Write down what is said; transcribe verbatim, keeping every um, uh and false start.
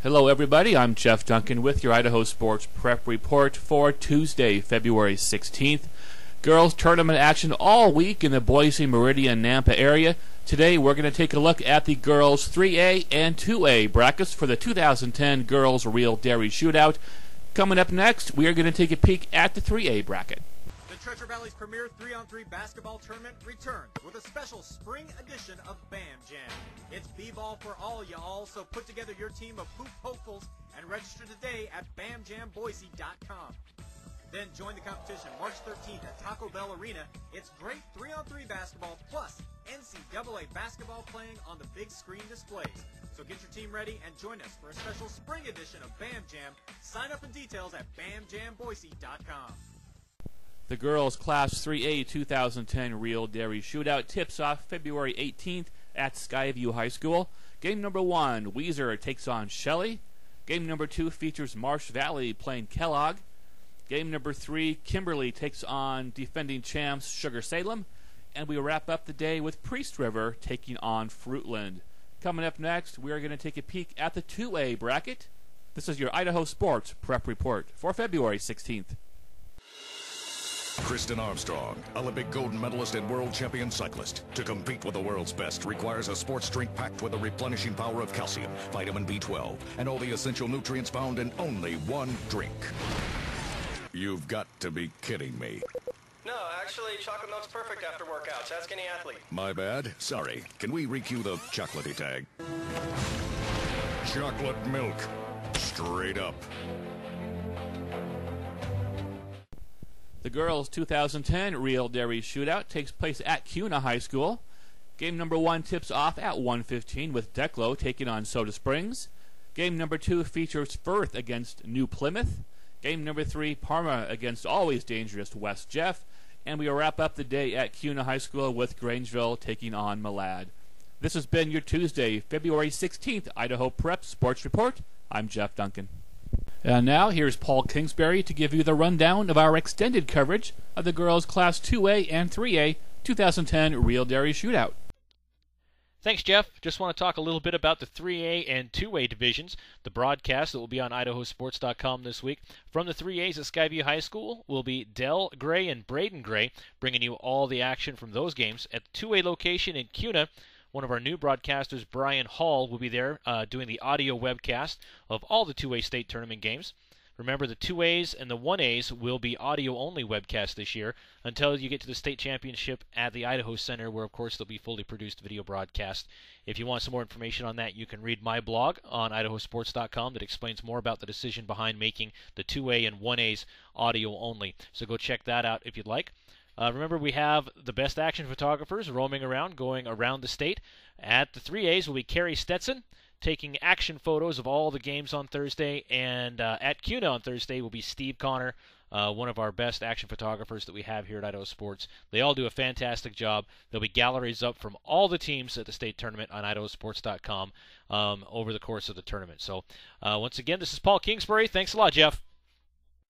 Hello everybody, I'm Jeff Duncan with your Idaho Sports Prep Report for Tuesday, February sixteenth. Girls tournament action all week in the Boise, Meridian, Nampa area. Today we're going to take a look at the girls three A and two A brackets for the two thousand ten Girls Real Dairy Shootout. Coming up next, we are going to take a peek at the three A bracket. The Treasure Valley's premier three on three basketball tournament returns with a special spring edition of Bam Jam. It's b-ball for all y'all, so put together your team of hoop hopefuls and register today at bam jam boise dot com. Then join the competition March thirteenth at Taco Bell Arena. It's great three on three basketball plus N C double A basketball playing on the big screen displays. So get your team ready and join us for a special spring edition of Bam Jam. Sign up and details at bam jam boise dot com. The girls Class three A two thousand ten Real Dairy Shootout tips off February eighteenth at Skyview High School. Game number one, Weiser takes on Shelley. Game number two features Marsh Valley playing Kellogg. Game number three, Kimberly takes on defending champs Sugar Salem. And we wrap up the day with Priest River taking on Fruitland. Coming up next, we are going to take a peek at the two A bracket. This is your Idaho Sports Prep Report for February sixteenth. Kristen Armstrong, Olympic gold medalist and world champion cyclist. To compete with the world's best requires a sports drink packed with the replenishing power of calcium, vitamin B twelve, and all the essential nutrients found in only one drink. You've got to be kidding me. No, actually, chocolate milk's perfect after workouts. Ask any athlete. My bad. Sorry. Can we recue the chocolatey tag? Chocolate milk. Straight up. The girls' two thousand ten Real Dairy Shootout takes place at Kuna High School. Game number one tips off at one fifteen with Declo taking on Soda Springs. Game number two features Firth against New Plymouth. Game number three, Parma against always dangerous West Jeff. And we will wrap up the day at Kuna High School with Grangeville taking on Malad. This has been your Tuesday, February sixteenth Idaho Prep Sports Report. I'm Jeff Duncan. And now, here's Paul Kingsbury to give you the rundown of our extended coverage of the girls' Class two A and three A two thousand ten Real Dairy Shootout. Thanks, Jeff. Just want to talk a little bit about the three A and two A divisions, the broadcast that will be on idaho sports dot com this week. From the three A's at Skyview High School will be Dell Gray and Braden Gray, bringing you all the action from those games. At the two A location in Kuna, one of our new broadcasters, Brian Hall, will be there uh, doing the audio webcast of all the two A state tournament games. Remember, the two A's and the one A's will be audio-only webcast this year until you get to the state championship at the Idaho Center, where, of course, there'll be fully produced video broadcast. If you want some more information on that, you can read my blog on idaho sports dot com that explains more about the decision behind making the two A and one A's audio-only. So go check that out if you'd like. Uh, remember, we have the best action photographers roaming around, going around the state. At the three A's will be Carrie Stetson, taking action photos of all the games on Thursday. And uh, at Kuna on Thursday will be Steve Connor, uh, one of our best action photographers that we have here at Idaho Sports. They all do a fantastic job. There'll be galleries up from all the teams at the state tournament on idaho sports dot com um, over the course of the tournament. So, uh, once again, this is Paul Kingsbury. Thanks a lot, Jeff.